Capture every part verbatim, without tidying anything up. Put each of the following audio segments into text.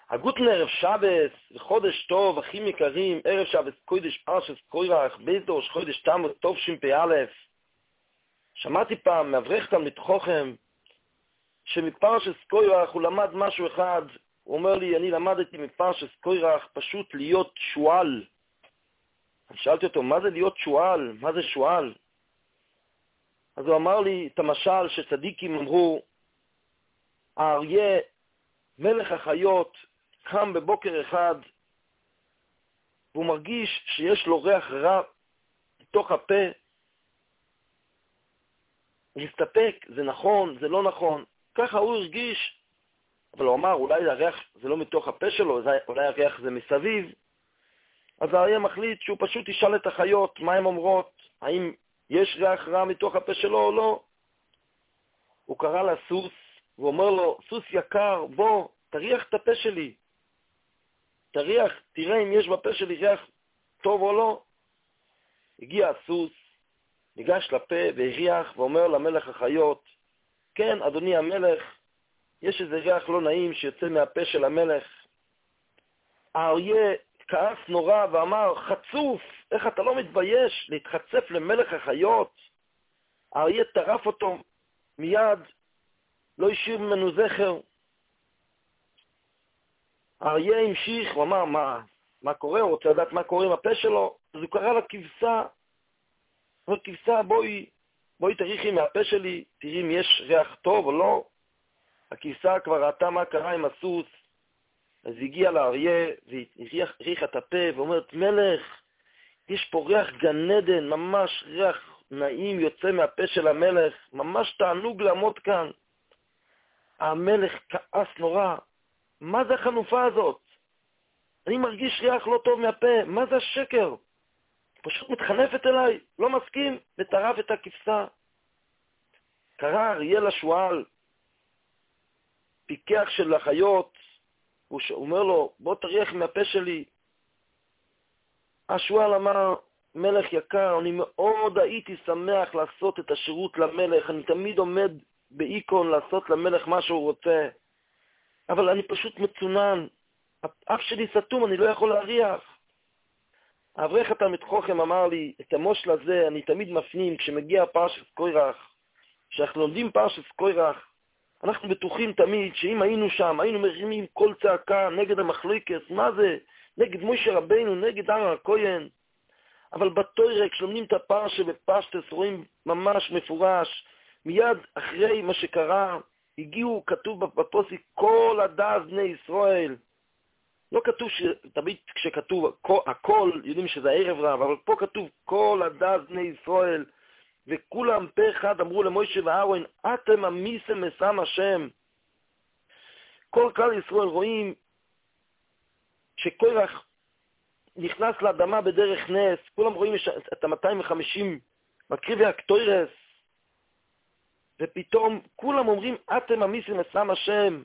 הגותן ערב שבס, וחודש טוב, אחים יקרים, ערב שבס קודש פרשס קוירח, בייזדוש, חודש תמוז, טוב שמפ"א. שמעתי פעם מאברך תלמיד חכם, שמפרשס קוירח הוא למד משהו אחד, הוא אומר לי, אני למדתי מפרשס קוירח פשוט להיות שואל. אני שאלתי אותו, מה זה להיות שואל? מה זה שואל? אז הוא אמר לי את המשל שצדיקים אמרו, האריה, מלך החיות, קם בבוקר אחד, והוא מרגיש שיש לו ריח רע בתוך הפה. להסתפק, זה נכון, זה לא נכון. ככה הוא הרגיש. אבל הוא אמר, אולי הריח זה לא מתוך הפה שלו, אולי הריח זה מסביב. אז האריה מחליט שהוא פשוט ישאל את החיות מה הן אומרות, האם יש ריח רע מתוך הפה שלו או לא. הוא קרא לסוס, והוא אומר לו, סוס יקר, בוא, תריח את הפה שלי. תריח, תראה אם יש בפה שלי ריח טוב או לא. הגיע הסוס, ניגש לפה והריח ואומר למלך החיות, כן, אדוני המלך, יש איזה ריח לא נעים שיוצא מהפה של המלך. האריה כעס נורא ואמר, חצוף, איך אתה לא מתבייש להתחצף למלך החיות? האריה טרף אותו מיד, לא השאיר ממנו זכר. האריה המשיך, הוא אמר, מה, מה קורה? הוא רוצה לדעת מה קורה עם הפה שלו. אז הוא קרא לכבשה, הוא אומר, כבשה, בואי, בואי תריחי מהפה שלי, תראי אם יש ריח טוב או לא. הכבשה כבר ראתה מה קרה עם הסוס, אז הגיע לאריה והריח את הפה ואומרת, מלך, יש פה ריח גן עדן, ממש ריח נעים יוצא מהפה של המלך, ממש תענוג לעמוד כאן. המלך כעס נורא, מה זה החנופה הזאת? אני מרגיש ריח לא טוב מהפה, מה זה השקר? פשוט מתחנפת אליי, לא מסכים, וטרף את הכבשה. קרא אריה לשועל, פיקח של החיות, הוא אומר לו, בוא תריח מהפה שלי. השועל אמר, מלך יקר, אני מאוד הייתי שמח לעשות את השירות למלך, אני תמיד עומד באיקון לעשות למלך מה שהוא רוצה, אבל אני פשוט מצונן, האף שלי סתום, אני לא יכול להריח. האברך התלמיד חכם אמר לי, את המושל הזה אני תמיד מפנים, כשמגיע פרשת קוירח, כשאנחנו לומדים פרשת קוירח, אנחנו בטוחים תמיד שאם היינו שם, היינו מרימים כל צעקה נגד המחלוקת, מה זה? נגד משה רבינו, נגד אהרן הכהן. אבל בתורה, כשלומדים את הפרשה בפשטס, רואים ממש מפורש, מיד אחרי מה שקרה, הגיעו, כתוב בפוסק, כל הדעת בני ישראל. לא כתוב, תמיד כשכתוב הכל, יודעים שזה הערב רב, אבל פה כתוב כל הדעת בני ישראל, וכולם פה אחד אמרו למוישה ואהרון, אתם המיסם מסם השם. כל כלל ישראל רואים שקוירח נכנס לאדמה בדרך נס, כולם רואים את ה-מאתיים וחמישים מקריבי הקטוירס, ופתאום כולם אומרים, אתם המיסם מסם השם.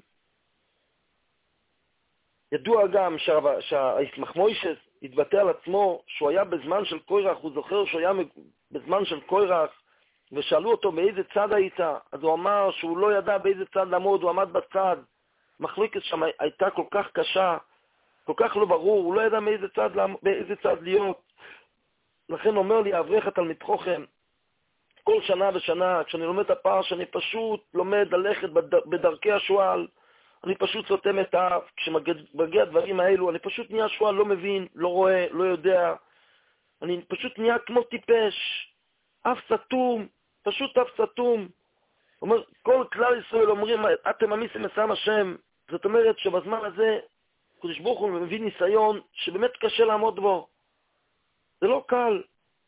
ידוע גם שהישמח מוישה התבטא על עצמו שהוא היה בזמן של קוירח, הוא זוכר שהוא היה בזמן של קוירח, ושאלו אותו באיזה צד היית, אז הוא אמר שהוא לא ידע באיזה צד לעמוד, הוא עמד בצד. מחלוקת שם הייתה כל כך קשה, כל כך לא ברור, הוא לא ידע באיזה צד, באיזה צד להיות. לכן אומר לי, האברך התלמיד חכם, כל שנה ושנה, כשאני לומד את הפרשה, אני פשוט לומד ללכת בדרכי השועל, אני פשוט סותם את האף, כשמגיע הדברים האלו, אני פשוט נהיה שועל, לא מבין, לא רואה, לא יודע, אני פשוט נהיה כמו טיפש, אף סתום, פשוט אף סתום. אומר, כל כלל ישראל אומרים, אתם המיסם מסם השם, זאת אומרת שבזמן הזה, קדוש ברוך הוא מביא ניסיון שבאמת קשה לעמוד בו. זה לא קל.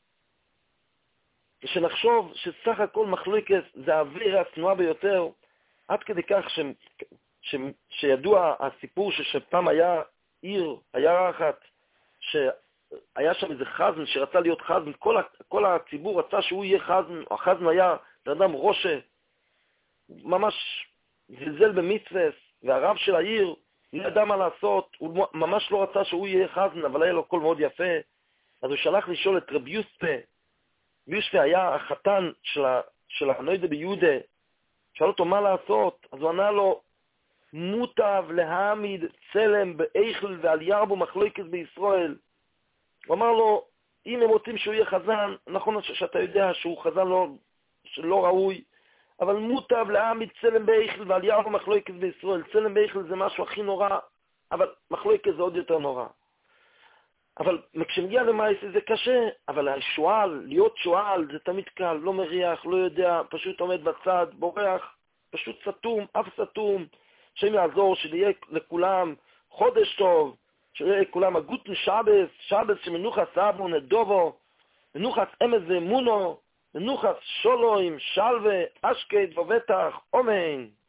ושנחשוב שסך הכל מחלוקת זה האוויר הצנועה ביותר, עד כדי כך ש... ש... שידוע הסיפור שפעם היה עיר, עיירה אחת, שהיה שם איזה חזן שרצה להיות חזן, כל, ה... כל הציבור רצה שהוא יהיה חזן, או החזן היה לאדם רושה, ממש זלזל במצווה, והרב של העיר לא ידע מה לעשות, הוא ממש לא רצה שהוא יהיה חזן, אבל היה לו קול מאוד יפה, אז הוא שלח לשאול את רב יוספה, ביושפה היה החתן של, ה... של הנוידה ביהודה, שאל אותו מה לעשות, אז הוא ענה לו, מוטב להעמיד צלם באיכל ועל ירבו מחלוקת בישראל. הוא אמר לו, אם הם רוצים שהוא יהיה חזן, נכון שאתה יודע שהוא חזן לא, שלא ראוי, אבל מוטב להעמיד צלם באיכל ועל ירבו מחלוקת בישראל. צלם באיכל זה משהו הכי נורא, אבל מחלוקת זה עוד יותר נורא. אבל כשמגיע למעשה זה קשה, אבל השואל, להיות שואל זה תמיד קל, לא מריח, לא יודע, פשוט עומד בצד, בורח, פשוט סתום, אף סתום, שם יעזור, שיהיה לכולם חודש טוב, שיהיה לכולם הגוטן שבס, שבס שמנוחת סבו נדובו, מנוחת אמז אמונו, מנוחת שולוים, שלווה, אשקט ובטח, אמן.